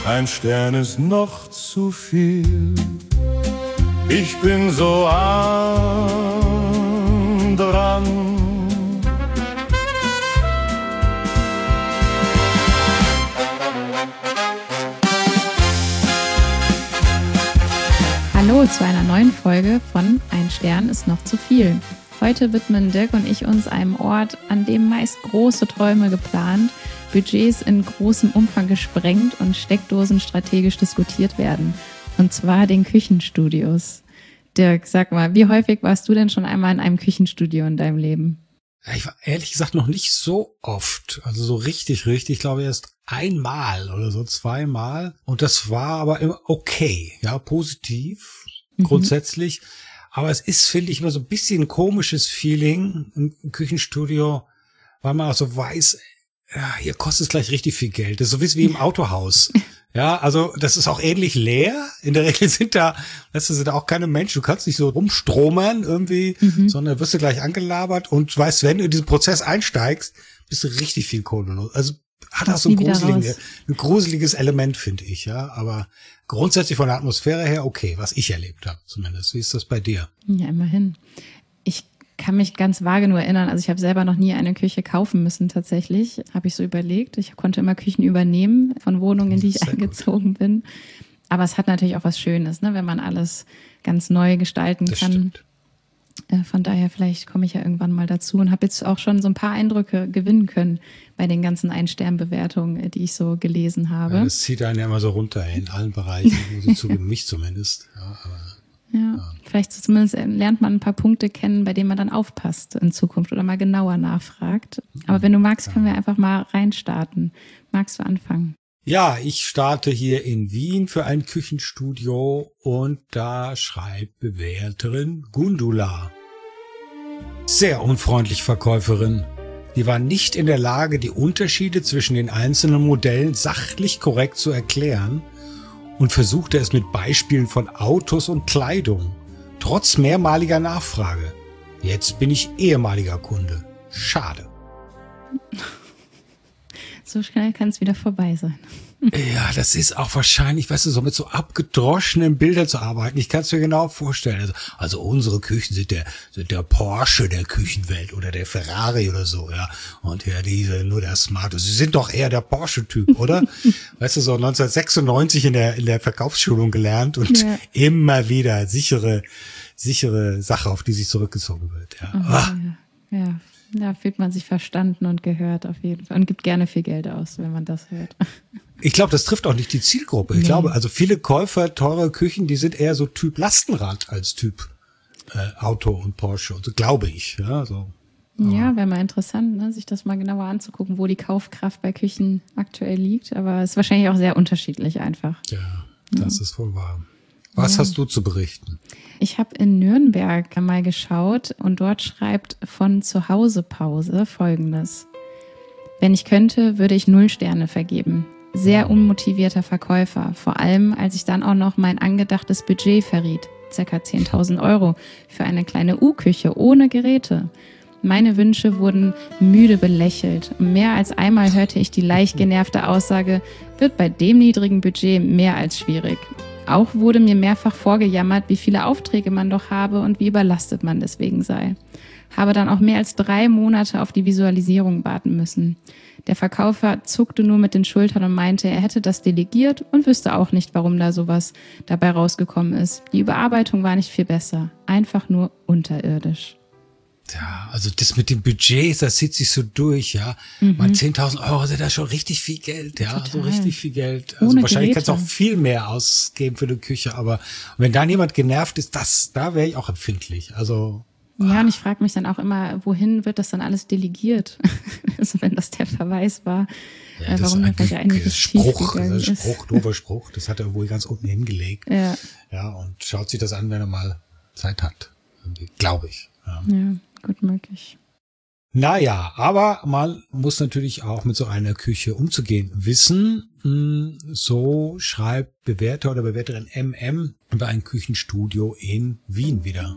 ein Stern ist noch zu viel. Ich bin so arm dran. Hallo zu einer neuen Folge von Ein Stern ist noch zu viel. Heute widmen Dirk und ich uns einem Ort, an dem meist große Träume geplant, Budgets in großem Umfang gesprengt und Steckdosen strategisch diskutiert werden. Und zwar den Küchenstudios. Dirk, sag mal, wie häufig warst du denn schon einmal in einem Küchenstudio in deinem Leben? Ja, ich war ehrlich gesagt noch nicht so oft. Also so richtig, ich glaube erst einmal oder so, zweimal. Und das war aber immer okay, ja, positiv, grundsätzlich. Aber es ist, finde ich, immer so ein bisschen ein komisches Feeling im Küchenstudio, weil man auch so weiß, ja, hier kostet es gleich richtig viel Geld. Das ist so wie im Autohaus. Ja, also das ist auch ähnlich leer. In der Regel sind da auch keine Menschen. Du kannst nicht so rumstromern irgendwie, sondern wirst du gleich angelabert und weißt, wenn du in diesen Prozess einsteigst, bist du richtig viel Kohle los. Also hat auch so ein gruseliges Element, finde ich, ja. Aber grundsätzlich von der Atmosphäre her okay, was ich erlebt habe zumindest. Wie ist das bei dir? Ja, immerhin. Ich kann mich ganz vage nur erinnern, also ich habe selber noch nie eine Küche kaufen müssen tatsächlich, habe ich so überlegt. Ich konnte immer Küchen übernehmen von Wohnungen, in die ich eingezogen bin. Aber es hat natürlich auch was Schönes, ne, wenn man alles ganz neu gestalten kann. Stimmt. Von daher, vielleicht komme ich ja irgendwann mal dazu und habe jetzt auch schon so ein paar Eindrücke gewinnen können bei den ganzen Ein-Stern-Bewertungen, die ich so gelesen habe. Ja, das zieht einen ja immer so runter in allen Bereichen, muss ich zugeben, mich zumindest. Ja, vielleicht zumindest lernt man ein paar Punkte kennen, bei denen man dann aufpasst in Zukunft oder mal genauer nachfragt. Aber wenn du magst, können wir einfach mal reinstarten. Magst du anfangen? Ja, ich starte hier in Wien für ein Küchenstudio und da schreibt Bewerterin Gundula. Sehr unfreundlich, Verkäuferin. Die war nicht in der Lage, die Unterschiede zwischen den einzelnen Modellen sachlich korrekt zu erklären und versuchte es mit Beispielen von Autos und Kleidung. Trotz mehrmaliger Nachfrage. Jetzt bin ich ehemaliger Kunde. Schade. So schnell kann es wieder vorbei sein. Ja, das ist auch wahrscheinlich, weißt du, so mit so abgedroschenen Bildern zu arbeiten. Ich kann es mir genau vorstellen. Also unsere Küchen sind der Porsche der Küchenwelt oder der Ferrari oder so, ja. Und ja, nur der Smart. Sie sind doch eher der Porsche-Typ, oder? Weißt du, so 1996 in der Verkaufsschulung gelernt und immer wieder sichere Sache, auf die sich zurückgezogen wird, ja. Ja. Da fühlt man sich verstanden und gehört auf jeden Fall und gibt gerne viel Geld aus, wenn man das hört. Ich glaube, das trifft auch nicht die Zielgruppe. Ich glaube, also viele Käufer teurer Küchen, die sind eher so Typ Lastenrad als Typ Auto und Porsche. Also glaube ich. Ja, so. Ja, wäre mal interessant, ne, sich das mal genauer anzugucken, wo die Kaufkraft bei Küchen aktuell liegt. Aber es ist wahrscheinlich auch sehr unterschiedlich einfach. Ja, das ist wohl wahr. Was hast du zu berichten? Ich habe in Nürnberg mal geschaut und dort schreibt von Zuhause-Pause Folgendes. Wenn ich könnte, würde ich 0 Sterne vergeben. Sehr unmotivierter Verkäufer, vor allem als ich dann auch noch mein angedachtes Budget verriet. Ca. 10.000 € für eine kleine U-Küche ohne Geräte. Meine Wünsche wurden müde belächelt. Mehr als einmal hörte ich die leicht genervte Aussage, wird bei dem niedrigen Budget mehr als schwierig. Auch wurde mir mehrfach vorgejammert, wie viele Aufträge man doch habe und wie überlastet man deswegen sei. Habe dann auch mehr als 3 Monate auf die Visualisierung warten müssen. Der Verkäufer zuckte nur mit den Schultern und meinte, er hätte das delegiert und wüsste auch nicht, warum da sowas dabei rausgekommen ist. Die Überarbeitung war nicht viel besser, einfach nur unterirdisch. Ja, also das mit den Budgets, das zieht sich so durch, ja. Mal 10.000 € sind da schon richtig viel Geld, ja. Total. So richtig viel Geld. Also Ohne wahrscheinlich Geräte. kannst du auch viel mehr ausgeben für eine Küche, aber wenn dann jemand genervt ist, da wäre ich auch empfindlich. Also. Ja, und ich frage mich dann auch immer, wohin wird das dann alles delegiert? Also wenn das der Verweis war, Ja, das warum ist vielleicht einiges schiefgegangen ist. doofer Spruch, das hat er wohl ganz unten hingelegt. Ja. Ja, und schaut sich das an, wenn er mal Zeit hat. Glaube ich. Ja, gut möglich. Naja, aber man muss natürlich auch mit so einer Küche umzugehen wissen. So schreibt Bewerter oder Bewerterin MM über ein Küchenstudio in Wien wieder.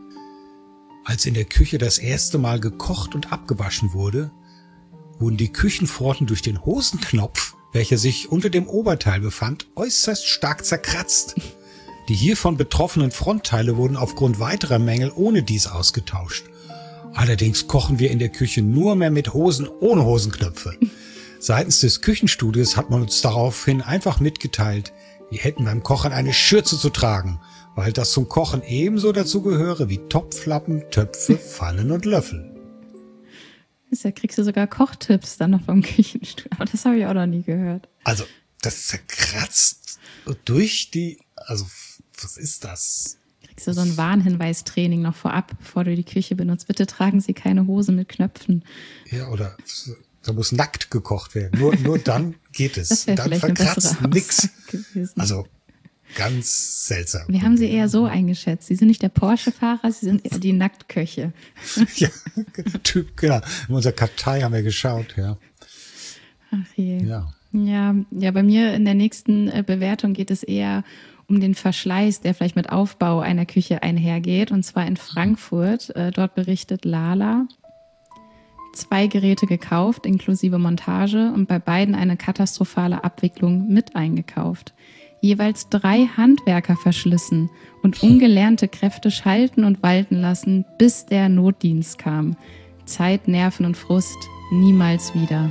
Als in der Küche das erste Mal gekocht und abgewaschen wurde, wurden die Küchenpforten durch den Hosenknopf welcher sich unter dem Oberteil befand, äußerst stark zerkratzt. Die hiervon betroffenen Frontteile wurden aufgrund weiterer Mängel ohne dies ausgetauscht. Allerdings kochen wir in der Küche nur mehr mit Hosen ohne Hosenknöpfe. Seitens des Küchenstudios hat man uns daraufhin einfach mitgeteilt, wir hätten beim Kochen eine Schürze zu tragen, weil das zum Kochen ebenso dazu gehöre wie Topflappen, Töpfe, Pfannen und Löffel. Da kriegst du sogar Kochtipps dann noch vom Küchenstudio. Aber das habe ich auch noch nie gehört. Also, das zerkratzt durch die, also, was ist das? Kriegst du so ein Warnhinweistraining noch vorab, bevor du die Küche benutzt. Bitte tragen Sie keine Hose mit Knöpfen. Ja, oder da muss nackt gekocht werden. Nur dann geht es. Das wäre Dann vielleicht eine verkratzt bessere nix. Aussage gewesen. Also, ganz seltsam. Wir haben sie eher so eingeschätzt. Sie sind nicht der Porsche-Fahrer, sie sind eher die Nacktköche. Ja, Typ, genau. In unserer Kartei haben wir geschaut, ja. Ach je. Ja. Ja, bei mir in der nächsten Bewertung geht es eher um den Verschleiß, der vielleicht mit Aufbau einer Küche einhergeht. Und zwar in Frankfurt. Dort berichtet Lala. 2 Geräte gekauft, inklusive Montage, und bei beiden eine katastrophale Abwicklung mit eingekauft. Jeweils 3 Handwerker verschlissen und ungelernte Kräfte schalten und walten lassen, bis der Notdienst kam. Zeit, Nerven und Frust, niemals wieder.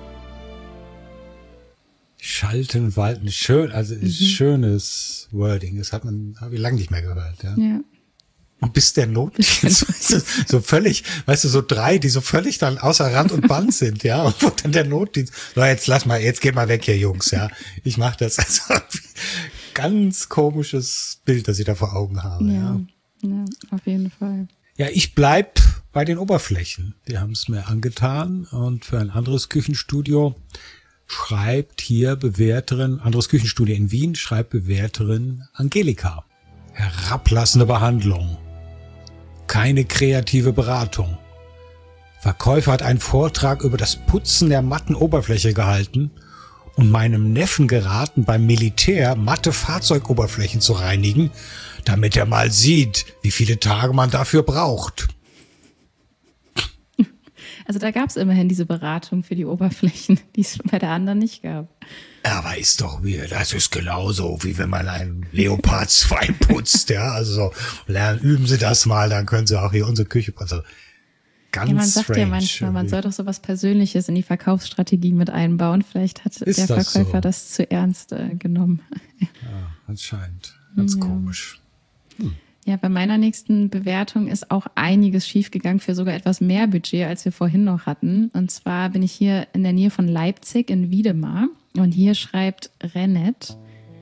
Schalten und walten, schön, also schönes Wording. Das habe ich lange nicht mehr gehört, ja. Ja. Und bis der Notdienst, so völlig, weißt du, so 3, die so völlig dann außer Rand und Band sind, ja, und wo dann der Notdienst, so jetzt geht mal weg hier, Jungs, ja, ich mach das, also ganz komisches Bild, das ich da vor Augen habe, ja. Ja, auf jeden Fall. Ja, ich bleib bei den Oberflächen, die haben es mir angetan, und für ein anderes Küchenstudio schreibt hier Bewerterin, anderes Küchenstudio in Wien, schreibt Bewerterin Angelika. Herablassende Behandlung. Keine kreative Beratung. Verkäufer hat einen Vortrag über das Putzen der matten Oberfläche gehalten und meinem Neffen geraten, beim Militär matte Fahrzeugoberflächen zu reinigen, damit er mal sieht, wie viele Tage man dafür braucht. Also da gab es immerhin diese Beratung für die Oberflächen, die es bei der anderen nicht gab. Aber ist doch wieder, das ist genauso, wie wenn man einen Leopard 2 putzt, ja, also üben Sie das mal, dann können Sie auch hier unsere Küche putzen. Also, ganz ja, man sagt strange, ja manchmal, man soll doch sowas Persönliches in die Verkaufsstrategie mit einbauen. Vielleicht hat der Verkäufer das zu ernst genommen. Ja, anscheinend. Ganz komisch. Ja, bei meiner nächsten Bewertung ist auch einiges schiefgegangen für sogar etwas mehr Budget, als wir vorhin noch hatten. Und zwar bin ich hier in der Nähe von Leipzig in Wiedemar. Und hier schreibt Rennet: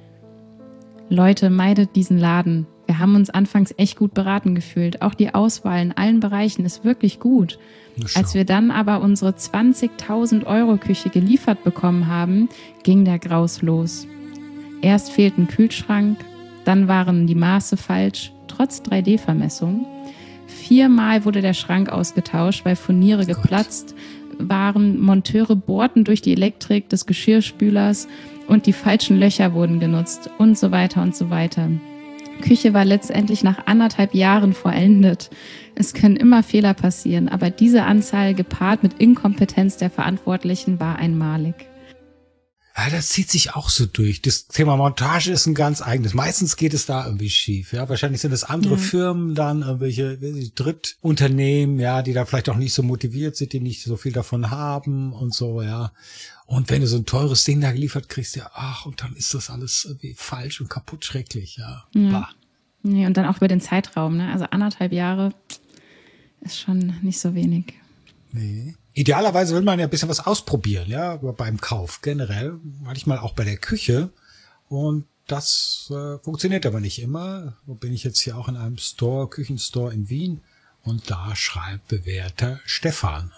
Leute, meidet diesen Laden. Wir haben uns anfangs echt gut beraten gefühlt. Auch die Auswahl in allen Bereichen ist wirklich gut. Als wir dann aber unsere 20.000 € Küche geliefert bekommen haben, ging der Graus los. Erst fehlt ein Kühlschrank, dann waren die Maße falsch, trotz 3D-Vermessung. 4-mal wurde der Schrank ausgetauscht, weil Furniere geplatzt waren. Monteure bohrten durch die Elektrik des Geschirrspülers und die falschen Löcher wurden genutzt und so weiter und so weiter. Küche war letztendlich nach 1,5 Jahren vollendet. Es können immer Fehler passieren, aber diese Anzahl gepaart mit Inkompetenz der Verantwortlichen war einmalig. Ja, das zieht sich auch so durch. Das Thema Montage ist ein ganz eigenes. Meistens geht es da irgendwie schief. Ja, wahrscheinlich sind es andere Firmen dann, irgendwelche Drittunternehmen, ja, die da vielleicht auch nicht so motiviert sind, die nicht so viel davon haben und so, ja. Und wenn du so ein teures Ding da geliefert kriegst, ja, und dann ist das alles irgendwie falsch und kaputt, schrecklich, ja. Ja. Nee, und dann auch über den Zeitraum, ne? Also 1,5 Jahre ist schon nicht so wenig. Nee. Idealerweise will man ja ein bisschen was ausprobieren, ja, beim Kauf generell, manchmal auch bei der Küche. Und das funktioniert aber nicht immer. So bin ich jetzt hier auch in einem Küchenstore in Wien, und da schreibt Bewerter Stefan: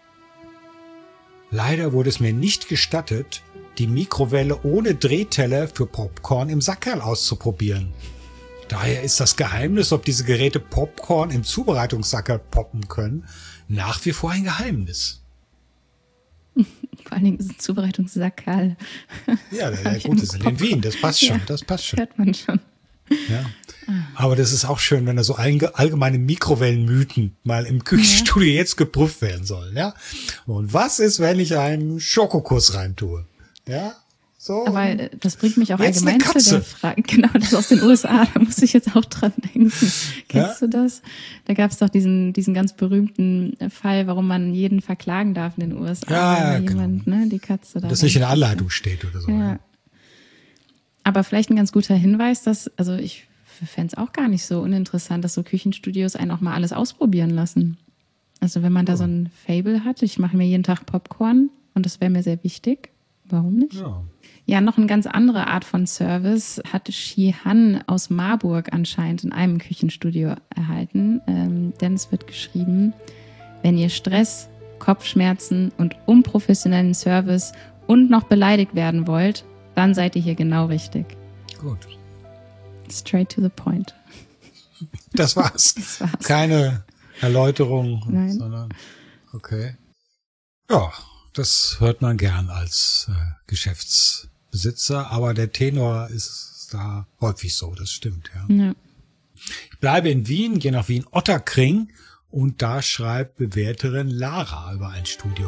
Leider wurde es mir nicht gestattet, die Mikrowelle ohne Drehteller für Popcorn im Sackerl auszuprobieren. Daher ist das Geheimnis, ob diese Geräte Popcorn im Zubereitungssackerl poppen können, nach wie vor ein Geheimnis. Vor allen Dingen ist ein Zubereitungssackerl. Ja, gut, das ist in Wien, das passt schon, das passt schon. Hört man schon. Ja. Aber das ist auch schön, wenn da so allgemeine Mikrowellenmythen mal im Küchenstudio jetzt geprüft werden sollen, ja. Und was ist, wenn ich einen Schokokuss reintue? Ja, so. Aber das bringt mich auch Jetzt allgemein eine zu der Katze. Frage. Genau, das ist aus den USA, da muss ich jetzt auch dran denken. Kennst du das? Da gab es doch diesen ganz berühmten Fall, warum man jeden verklagen darf in den USA. Ja, wenn genau. jemand, ne, die Katze da. Das nicht in der Anleitung steht oder so. Ja. Aber vielleicht ein ganz guter Hinweis, dass, also ich fände es auch gar nicht so uninteressant, dass so Küchenstudios einen auch mal alles ausprobieren lassen. Also wenn man da so ein Fable hat, ich mache mir jeden Tag Popcorn und das wäre mir sehr wichtig. Warum nicht? Ja. Ja, noch eine ganz andere Art von Service hat Shihan aus Marburg anscheinend in einem Küchenstudio erhalten. Denn es wird geschrieben, wenn ihr Stress, Kopfschmerzen und unprofessionellen Service und noch beleidigt werden wollt, dann seid ihr hier genau richtig. Gut. Straight to the point. Das war's. Das war's. Keine Erläuterung, Nein. sondern okay. Ja, das hört man gern als Geschäftsbesitzer, aber der Tenor ist da häufig so, das stimmt, ja. Ja. Ich bleibe in Wien, gehe nach Wien-Ottakring und da schreibt Bewerterin Lara über ein Studium.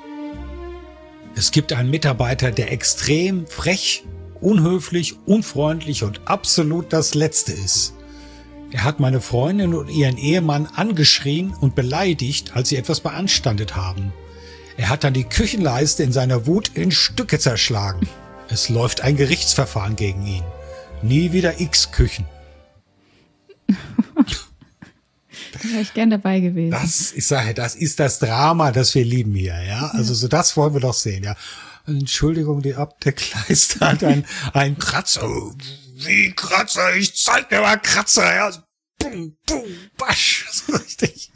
Es gibt einen Mitarbeiter, der extrem frech, unhöflich, unfreundlich und absolut das Letzte ist. Er hat meine Freundin und ihren Ehemann angeschrien und beleidigt, als sie etwas beanstandet haben. Er hat dann die Küchenleiste in seiner Wut in Stücke zerschlagen. Es läuft ein Gerichtsverfahren gegen ihn. Nie wieder X-Küchen. Da wäre ich gern dabei gewesen. Das ist das Drama, das wir lieben hier, ja. Also so das wollen wir doch sehen, ja. Entschuldigung, die Abdeckleiste hat ein Kratzer. Wie Kratzer? Ich zeig dir mal Kratzer, ja. Bum, bum, basch. So richtig.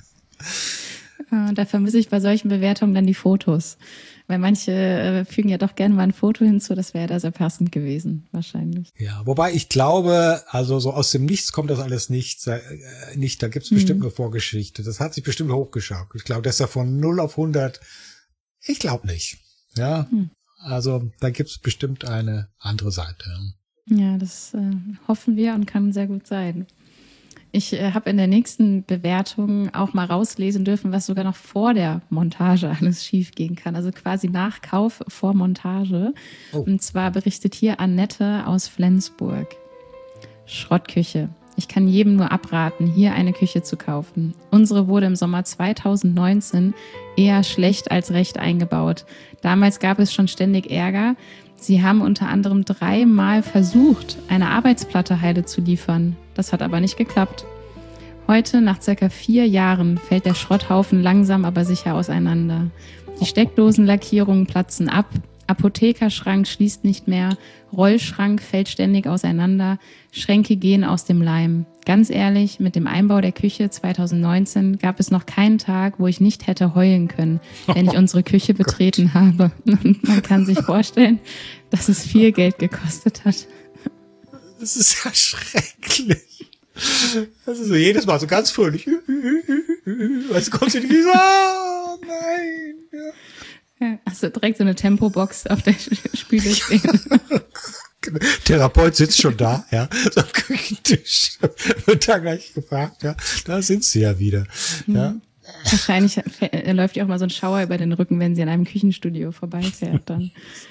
Da vermisse ich bei solchen Bewertungen dann die Fotos. Weil manche fügen ja doch gerne mal ein Foto hinzu, das wäre da sehr passend gewesen, wahrscheinlich. Ja, wobei ich glaube, also so aus dem Nichts kommt das alles nicht. Da gibt's bestimmt eine Vorgeschichte. Das hat sich bestimmt hochgeschaukelt. Ich glaube, das ist ja von 0 auf 100. Ich glaube nicht. Ja, also da gibt's bestimmt eine andere Seite. Ja, das hoffen wir und kann sehr gut sein. Ich habe in der nächsten Bewertung auch mal rauslesen dürfen, was sogar noch vor der Montage alles schief gehen kann. Also quasi nach Kauf vor Montage. Oh. Und zwar berichtet hier Annette aus Flensburg. Schrottküche. Ich kann jedem nur abraten, hier eine Küche zu kaufen. Unsere wurde im Sommer 2019 eher schlecht als recht eingebaut. Damals gab es schon ständig Ärger. Sie haben unter anderem 3-mal versucht, eine Arbeitsplatte zu liefern. Das hat aber nicht geklappt. Heute, nach circa 4 Jahren, fällt der Schrotthaufen langsam aber sicher auseinander. Die Steckdosenlackierungen platzen ab, Apothekerschrank schließt nicht mehr, Rollschrank fällt ständig auseinander, Schränke gehen aus dem Leim. Ganz ehrlich, mit dem Einbau der Küche 2019 gab es noch keinen Tag, wo ich nicht hätte heulen können, wenn ich unsere Küche betreten habe. Und man kann sich vorstellen, dass es viel Geld gekostet hat. Das ist ja schrecklich. Das ist so jedes Mal so ganz fröhlich. Weißt du, kommst du nicht so, oh nein. Ja, hast du direkt so eine Tempobox auf der Spüle stehen. Therapeut sitzt schon da, ja, so am Küchentisch, wird da gleich gefragt, ja, da sind sie ja wieder, ja. Wahrscheinlich läuft ihr auch mal so ein Schauer über den Rücken, wenn sie an einem Küchenstudio vorbeifährt dann.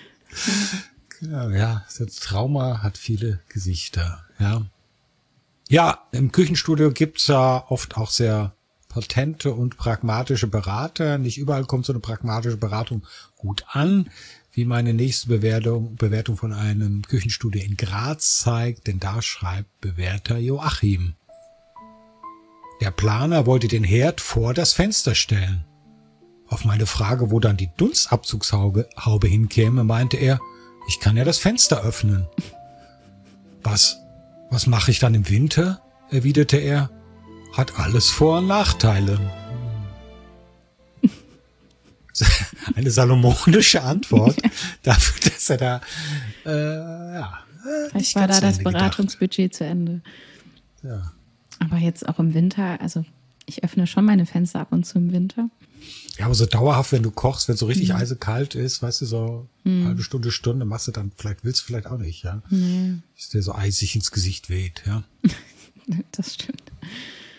Genau, ja, das Trauma hat viele Gesichter, ja. Ja, im Küchenstudio gibt's ja oft auch sehr patente und pragmatische Berater. Nicht überall kommt so eine pragmatische Beratung gut an, wie meine nächste Bewertung von einem Küchenstudio in Graz zeigt, denn da schreibt Bewerter Joachim. Der Planer wollte den Herd vor das Fenster stellen. Auf meine Frage, wo dann die Dunstabzugshaube hinkäme, meinte er, ich kann ja das Fenster öffnen. Was mache ich dann im Winter? Erwiderte er. Hat alles Vor- und Nachteile. Eine salomonische Antwort dafür, dass er da, Vielleicht war da das Beratungsbudget zu Ende. Ja. Aber jetzt auch im Winter, also ich öffne schon meine Fenster ab und zu im Winter. Ja, aber so dauerhaft, wenn du kochst, wenn es so richtig eisekalt ist, weißt du, so eine halbe Stunde machst du dann, willst du vielleicht auch nicht, ja. Dass dir so eisig ins Gesicht weht, ja. Das stimmt.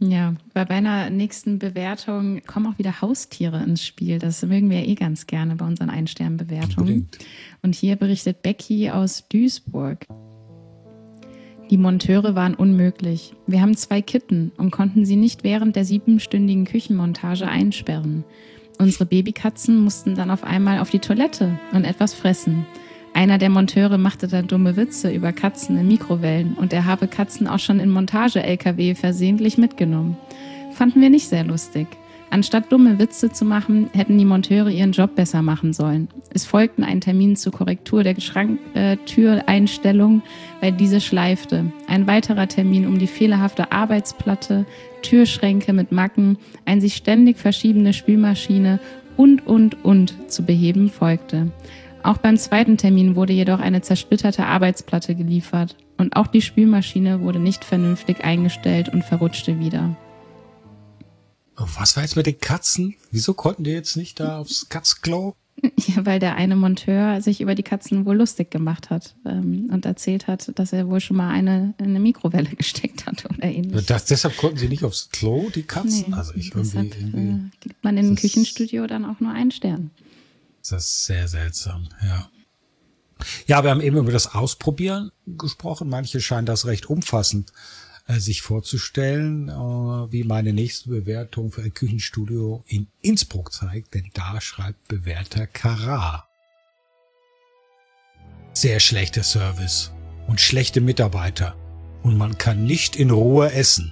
Ja, bei meiner nächsten Bewertung kommen auch wieder Haustiere ins Spiel. Das mögen wir eh ganz gerne bei unseren Ein-Stern-Bewertungen. Unbedingt. Und hier berichtet Becky aus Duisburg. Die Monteure waren unmöglich. Wir haben 2 Kitten und konnten sie nicht während der 7-stündigen Küchenmontage einsperren. Unsere Babykatzen mussten dann auf einmal auf die Toilette und etwas fressen. Einer der Monteure machte dann dumme Witze über Katzen in Mikrowellen und er habe Katzen auch schon in Montage-LKW versehentlich mitgenommen. Fanden wir nicht sehr lustig. Anstatt dumme Witze zu machen, hätten die Monteure ihren Job besser machen sollen. Es folgten ein Termin zur Korrektur der Schranktüreinstellung, weil diese schleifte. Ein weiterer Termin um die fehlerhafte Arbeitsplatte, Türschränke mit Macken, ein sich ständig verschiebende Spülmaschine und zu beheben folgte. Auch beim zweiten Termin wurde jedoch eine zersplitterte Arbeitsplatte geliefert und auch die Spülmaschine wurde nicht vernünftig eingestellt und verrutschte wieder. Oh, was war jetzt mit den Katzen? Wieso konnten die jetzt nicht da aufs Katzenklo? Ja, weil der eine Monteur sich über die Katzen wohl lustig gemacht hat und erzählt hat, dass er wohl schon mal eine in eine Mikrowelle gesteckt hat oder ähnlich. Deshalb konnten sie nicht aufs Klo, die Katzen? Nee, Also deshalb gibt man in einem Küchenstudio dann auch nur 1 Stern. Das ist sehr seltsam, ja. Ja, wir haben eben über das Ausprobieren gesprochen. Manche scheinen das recht umfassend sich vorzustellen, wie meine nächste Bewertung für ein Küchenstudio in Innsbruck zeigt, denn da schreibt Bewerter Kara. Sehr schlechter Service und schlechte Mitarbeiter und man kann nicht in Ruhe essen.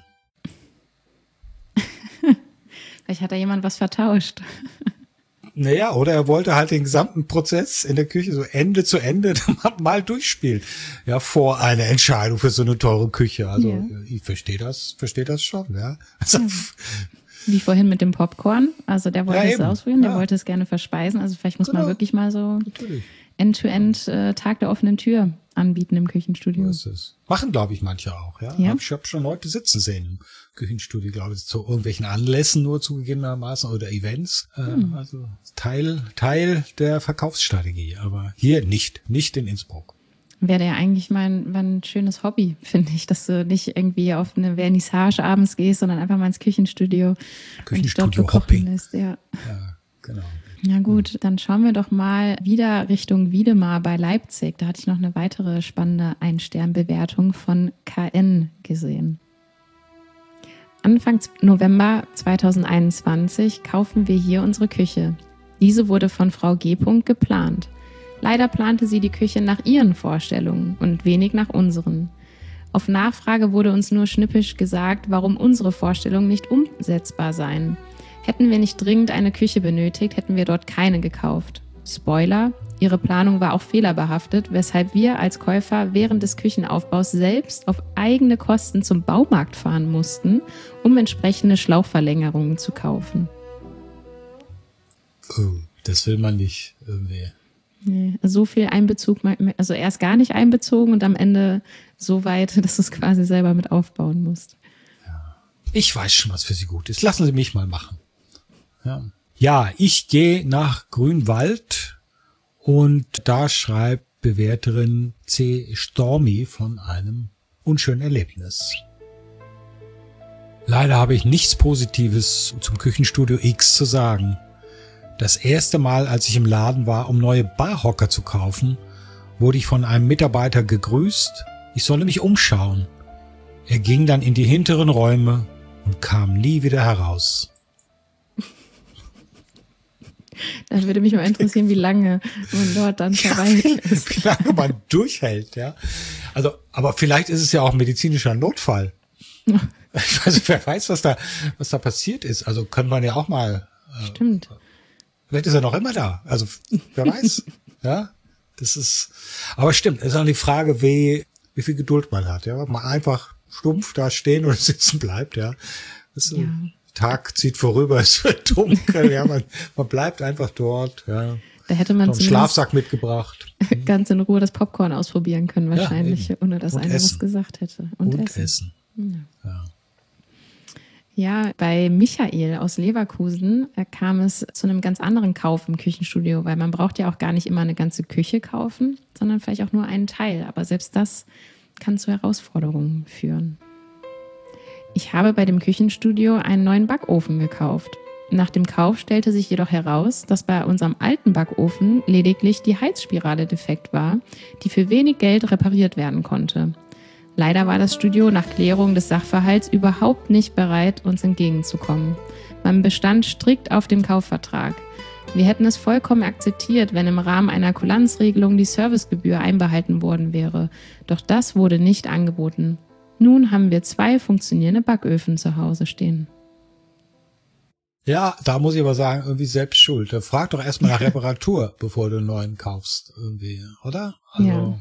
Vielleicht hat da jemand was vertauscht. Naja, oder er wollte halt den gesamten Prozess in der Küche so Ende zu Ende mal durchspielen. Ja, vor einer Entscheidung für so eine teure Küche. Also ja. Ich verstehe das schon, ja. Also, Wie vorhin mit dem Popcorn. Also der wollte es ausprobieren, der Ja. wollte es gerne verspeisen. Also vielleicht muss man Genau. wirklich mal so Natürlich. End-to-End Tag der offenen Tür anbieten im Küchenstudio. So ist es. Machen, glaube ich, manche auch, ja. Ja. Ich habe schon Leute sitzen sehen im Küchenstudio, glaube ich, zu irgendwelchen Anlässen nur zugegebenermaßen oder Events. Also Teil der Verkaufsstrategie, aber hier nicht in Innsbruck. Wäre ja eigentlich mal ein schönes Hobby, finde ich, dass du nicht irgendwie auf eine Vernissage abends gehst, sondern einfach mal ins Küchenstudio. Küchenstudio-Hopping. Ja. Ja, genau. Na gut, dann schauen wir doch mal wieder Richtung Wiedemar bei Leipzig. Da hatte ich noch eine weitere spannende Ein-Stern-Bewertung von KN gesehen. Anfang November 2021 kaufen wir hier unsere Küche. Diese wurde von Frau G. geplant. Leider plante sie die Küche nach ihren Vorstellungen und wenig nach unseren. Auf Nachfrage wurde uns nur schnippisch gesagt, warum unsere Vorstellungen nicht umsetzbar seien. Hätten wir nicht dringend eine Küche benötigt, hätten wir dort keine gekauft. Spoiler, ihre Planung war auch fehlerbehaftet, weshalb wir als Käufer während des Küchenaufbaus selbst auf eigene Kosten zum Baumarkt fahren mussten, um entsprechende Schlauchverlängerungen zu kaufen. Oh, das will man nicht irgendwie. Nee, so viel Einbezug, also erst gar nicht einbezogen und am Ende so weit, dass du es quasi selber mit aufbauen musst. Ich weiß schon, was für Sie gut ist. Lassen Sie mich mal machen. Ja, ich gehe nach Grünwald und da schreibt Bewerterin C. Stormy von einem unschönen Erlebnis. Leider habe ich nichts Positives zum Küchenstudio X zu sagen. Das erste Mal, als ich im Laden war, um neue Barhocker zu kaufen, wurde ich von einem Mitarbeiter gegrüßt, ich solle mich umschauen. Er ging dann in die hinteren Räume und kam nie wieder heraus. Da würde mich mal interessieren, wie lange man dort dann verweilt ist. Wie lange man durchhält, ja. Also, aber vielleicht ist es ja auch ein medizinischer Notfall. Also, wer weiß, was da passiert ist. Also, kann man ja auch mal. Stimmt. Vielleicht ist er noch immer da. Also, wer weiß. Ja. Das ist, aber stimmt. Es ist auch die Frage, wie viel Geduld man hat, ja. Ob man einfach stumpf da stehen oder sitzen bleibt, ja. Ja. Tag zieht vorüber, es wird dunkel, ja, man bleibt einfach dort, ja. Da hätte man einen Schlafsack mitgebracht. Ganz in Ruhe das Popcorn ausprobieren können wahrscheinlich, ja, ohne dass einer was gesagt hätte. Und essen. Ja. Ja, bei Michael aus Leverkusen kam es zu einem ganz anderen Kauf im Küchenstudio, weil man braucht ja auch gar nicht immer eine ganze Küche kaufen, sondern vielleicht auch nur einen Teil. Aber selbst das kann zu Herausforderungen führen. Ich habe bei dem Küchenstudio einen neuen Backofen gekauft. Nach dem Kauf stellte sich jedoch heraus, dass bei unserem alten Backofen lediglich die Heizspirale defekt war, die für wenig Geld repariert werden konnte. Leider war das Studio nach Klärung des Sachverhalts überhaupt nicht bereit, uns entgegenzukommen. Man bestand strikt auf dem Kaufvertrag. Wir hätten es vollkommen akzeptiert, wenn im Rahmen einer Kulanzregelung die Servicegebühr einbehalten worden wäre. Doch das wurde nicht angeboten. Nun haben wir 2 funktionierende Backöfen zu Hause stehen. Ja, da muss ich aber sagen, irgendwie selbst schuld. Frag doch erstmal nach Reparatur, bevor du einen neuen kaufst, irgendwie, oder? Also,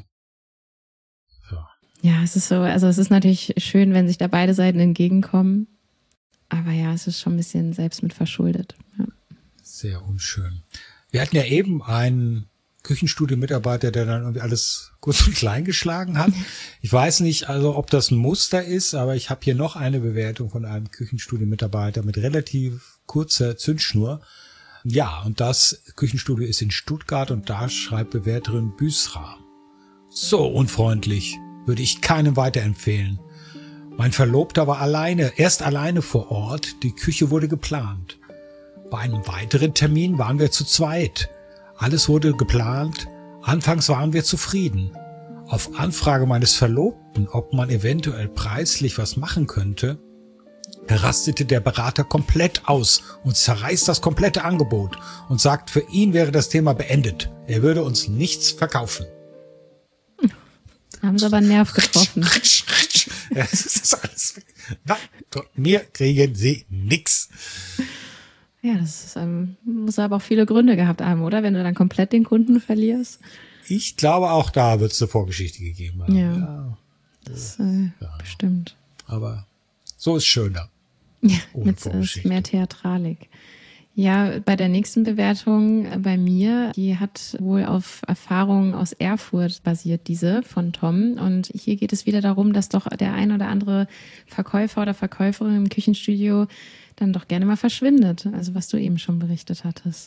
ja, es ist so, also es ist natürlich schön, wenn sich da beide Seiten entgegenkommen. Aber ja, es ist schon ein bisschen selbst mit verschuldet. Ja. Sehr unschön. Wir hatten ja eben einen Küchenstudio-Mitarbeiter, der dann irgendwie alles kurz und klein geschlagen hat. Ich weiß nicht, also ob das ein Muster ist, aber ich habe hier noch eine Bewertung von einem Küchenstudio-Mitarbeiter mit relativ kurzer Zündschnur. Ja, und das Küchenstudio ist in Stuttgart und da schreibt Bewerterin Büsra. So unfreundlich, würde ich keinem weiterempfehlen. Mein Verlobter war erst alleine vor Ort, die Küche wurde geplant. Bei einem weiteren Termin waren wir zu zweit. Alles wurde geplant, anfangs waren wir zufrieden. Auf Anfrage meines Verlobten, ob man eventuell preislich was machen könnte, rastete der Berater komplett aus und zerreißt das komplette Angebot und sagt, für ihn wäre das Thema beendet. Er würde uns nichts verkaufen. Haben sie aber einen Nerv getroffen. Ja, das ist alles. Nein, von mir kriegen sie nix. Ja, das ist, muss aber auch viele Gründe gehabt haben, oder? Wenn du dann komplett den Kunden verlierst. Ich glaube, auch da wird es eine Vorgeschichte gegeben haben. Ja, das bestimmt. Aber so ist schöner. Ja, mit mehr Theatralik. Ja, bei der nächsten Bewertung bei mir, die hat wohl auf Erfahrungen aus Erfurt basiert, diese von Tom. Und hier geht es wieder darum, dass doch der ein oder andere Verkäufer oder Verkäuferin im Küchenstudio dann doch gerne mal verschwindet. Also was du eben schon berichtet hattest.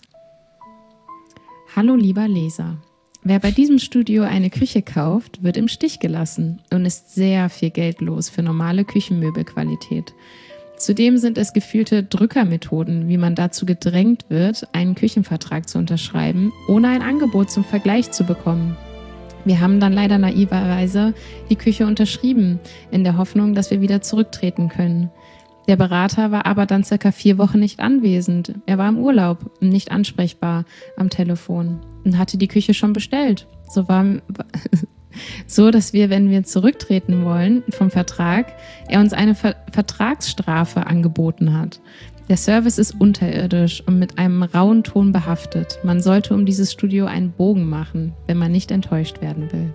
Hallo lieber Leser. Wer bei diesem Studio eine Küche kauft, wird im Stich gelassen und ist sehr viel Geld los für normale Küchenmöbelqualität. Zudem sind es gefühlte Drückermethoden, wie man dazu gedrängt wird, einen Küchenvertrag zu unterschreiben, ohne ein Angebot zum Vergleich zu bekommen. Wir haben dann leider naiverweise die Küche unterschrieben, in der Hoffnung, dass wir wieder zurücktreten können. Der Berater war aber dann circa 4 Wochen nicht anwesend. Er war im Urlaub und nicht ansprechbar am Telefon und hatte die Küche schon bestellt. So, dass wir, wenn wir zurücktreten wollen vom Vertrag, er uns eine Vertragsstrafe angeboten hat. Der Service ist unterirdisch und mit einem rauen Ton behaftet. Man sollte um dieses Studio einen Bogen machen, wenn man nicht enttäuscht werden will.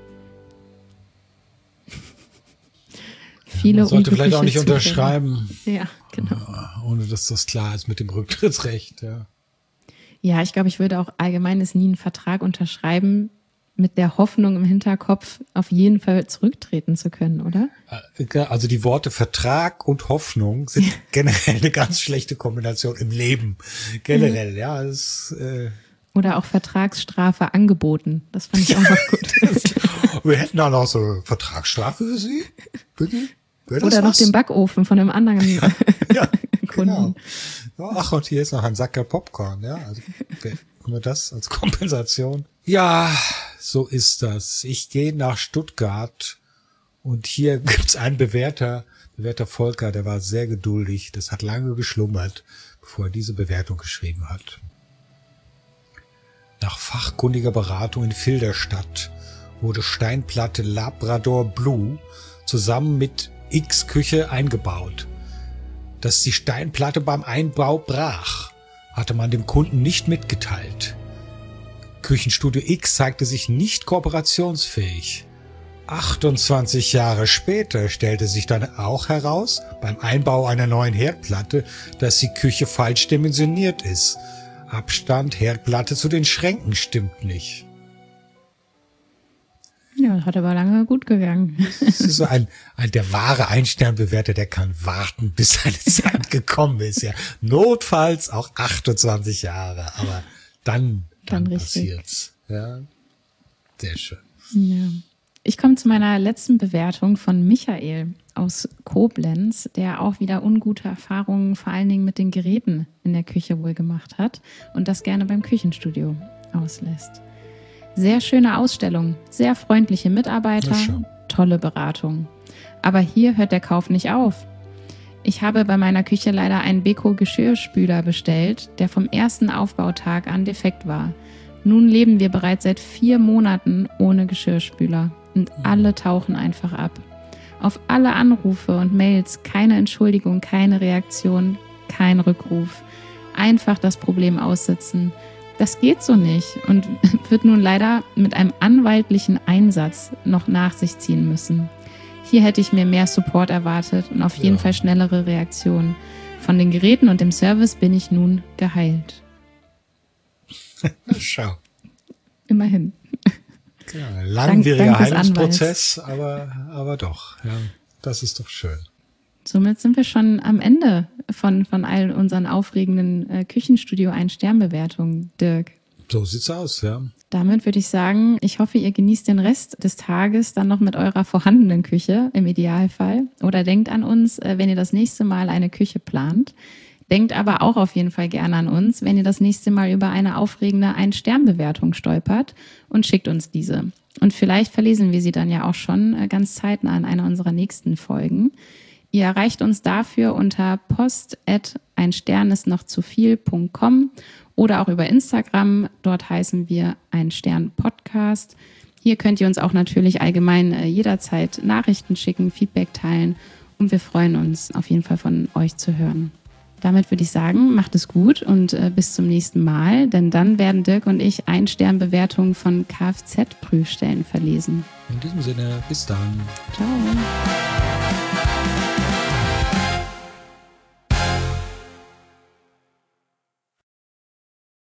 Viele man sollte vielleicht auch nicht unterschreiben. Ja, genau. Ohne dass das klar ist mit dem Rücktrittsrecht. Ja, ja, ich glaube, ich würde auch allgemein nie einen Vertrag unterschreiben, mit der Hoffnung im Hinterkopf auf jeden Fall zurücktreten zu können, oder? Also die Worte Vertrag und Hoffnung sind generell eine ganz schlechte Kombination im Leben. Generell, ja. Oder auch Vertragsstrafe angeboten. Das fand ich auch noch gut. Wir hätten auch noch so Vertragsstrafe für Sie, bitte? Oder noch den Backofen von einem anderen Kunden. Genau. Ach, und hier ist noch ein Sacker Popcorn, ja. Also haben wir das als Kompensation? Ja, so ist das. Ich gehe nach Stuttgart und hier gibt's einen Bewerter Volker, der war sehr geduldig. Das hat lange geschlummert, bevor er diese Bewertung geschrieben hat. Nach fachkundiger Beratung in Filderstadt wurde Steinplatte Labrador Blue zusammen mit X-Küche eingebaut. Dass die Steinplatte beim Einbau brach, hatte man dem Kunden nicht mitgeteilt. Küchenstudio X zeigte sich nicht kooperationsfähig. 28 Jahre später stellte sich dann auch heraus, beim Einbau einer neuen Herdplatte, dass die Küche falsch dimensioniert ist. Abstand Herdplatte zu den Schränken stimmt nicht. Ja, hat aber lange gut gegangen. Das ist so der wahre Ein-Stern-Bewerter, der kann warten, bis seine Zeit gekommen ist. Ja, notfalls auch 28 Jahre, aber dann passiert's. Ja, sehr schön. Ja. Ich komme zu meiner letzten Bewertung von Michael aus Koblenz, der auch wieder ungute Erfahrungen vor allen Dingen mit den Geräten in der Küche wohl gemacht hat und das gerne beim Küchenstudio auslässt. Sehr schöne Ausstellung, sehr freundliche Mitarbeiter, tolle Beratung. Aber hier hört der Kauf nicht auf. Ich habe bei meiner Küche leider einen Beko-Geschirrspüler bestellt, der vom ersten Aufbautag an defekt war. Nun leben wir bereits seit 4 Monaten ohne Geschirrspüler und alle tauchen einfach ab. Auf alle Anrufe und Mails keine Entschuldigung, keine Reaktion, kein Rückruf. Einfach das Problem aussitzen. Das geht so nicht und wird nun leider mit einem anwaltlichen Einsatz noch nach sich ziehen müssen. Hier hätte ich mir mehr Support erwartet und auf jeden Fall schnellere Reaktionen. Von den Geräten und dem Service bin ich nun geheilt. Schau. Immerhin. Ja, langwieriger Heilungsprozess, aber doch. Ja, das ist doch schön. Somit sind wir schon am Ende von all unseren aufregenden Küchenstudio-1-Stern-Bewertungen, Dirk. So sieht's aus, ja. Damit würde ich sagen, ich hoffe, ihr genießt den Rest des Tages dann noch mit eurer vorhandenen Küche im Idealfall. Oder denkt an uns, wenn ihr das nächste Mal eine Küche plant. Denkt aber auch auf jeden Fall gerne an uns, wenn ihr das nächste Mal über eine aufregende 1-Stern-Bewertung stolpert und schickt uns diese. Und vielleicht verlesen wir sie dann ja auch schon ganz zeitnah in einer unserer nächsten Folgen. Ihr erreicht uns dafür unter post@einsternistnochzuviel.com oder auch über Instagram. Dort heißen wir 1-Stern-Podcast. Hier könnt ihr uns auch natürlich allgemein jederzeit Nachrichten schicken, Feedback teilen und wir freuen uns auf jeden Fall von euch zu hören. Damit würde ich sagen, macht es gut und bis zum nächsten Mal, denn dann werden Dirk und ich 1-Stern-Bewertungen von Kfz-Prüfstellen verlesen. In diesem Sinne, bis dann. Ciao.